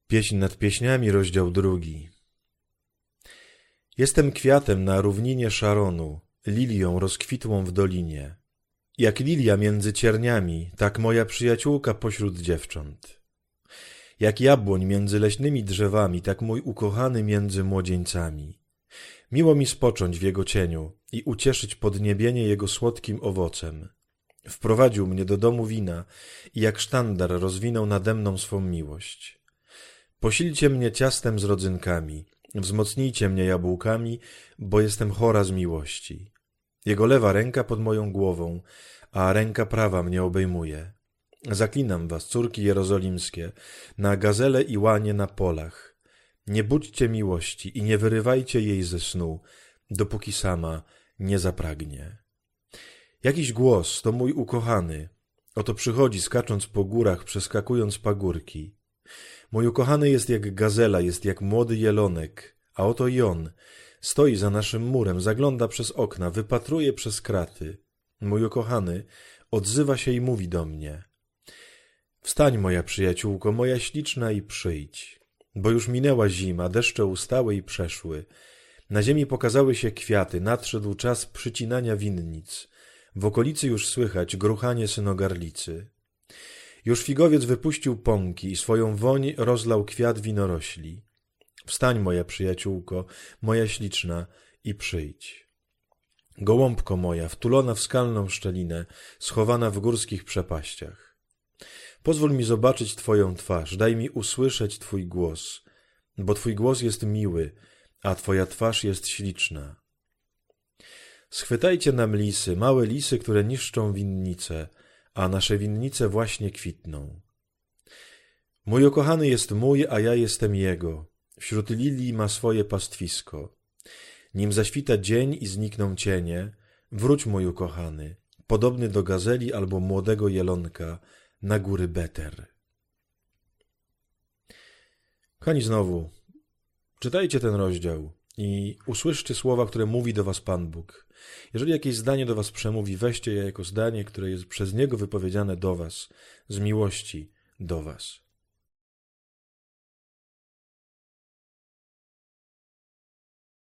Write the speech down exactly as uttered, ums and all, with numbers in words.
Pieśń nad pieśniami, rozdział drugi. Jestem kwiatem na równinie Szaronu, lilią rozkwitłą w dolinie. Jak lilia między cierniami, tak moja przyjaciółka pośród dziewcząt. Jak jabłoń między leśnymi drzewami, tak mój ukochany między młodzieńcami. Miło mi spocząć w jego cieniu i ucieszyć podniebienie jego słodkim owocem. Wprowadził mnie do domu wina i jak sztandar rozwinął nade mną swą miłość. Posilcie mnie ciastem z rodzynkami, wzmocnijcie mnie jabłkami, bo jestem chora z miłości. Jego lewa ręka pod moją głową, a ręka prawa mnie obejmuje. Zaklinam was, córki jerozolimskie, na gazele i łanie na polach. Nie budźcie miłości i nie wyrywajcie jej ze snu, dopóki sama nie zapragnie. Jakiś głos, to mój ukochany, oto przychodzi skacząc po górach, przeskakując pagórki. Mój ukochany jest jak gazela, jest jak młody jelonek, a oto i on stoi za naszym murem, zagląda przez okna, wypatruje przez kraty. Mój ukochany odzywa się i mówi do mnie: wstań, moja przyjaciółko, moja śliczna, i przyjdź, bo już minęła zima, deszcze ustały i przeszły. Na ziemi pokazały się kwiaty, nadszedł czas przycinania winnic. W okolicy już słychać gruchanie synogarlicy. Już figowiec wypuścił pąki i swoją woń rozlał kwiat winorośli. Wstań, moja przyjaciółko, moja śliczna, i przyjdź. Gołąbko moja, wtulona w skalną szczelinę, schowana w górskich przepaściach. Pozwól mi zobaczyć twoją twarz, daj mi usłyszeć twój głos, bo twój głos jest miły, a twoja twarz jest śliczna. Schwytajcie nam lisy, małe lisy, które niszczą winnice, a nasze winnice właśnie kwitną. Mój ukochany jest mój, a ja jestem jego. Wśród lilii ma swoje pastwisko. Nim zaświta dzień i znikną cienie, wróć, mój ukochany, podobny do gazeli albo młodego jelonka, na góry Beter. Kochani, znowu, czytajcie ten rozdział i usłyszcie słowa, które mówi do was Pan Bóg. Jeżeli jakieś zdanie do was przemówi, weźcie je jako zdanie, które jest przez Niego wypowiedziane do was, z miłości do was.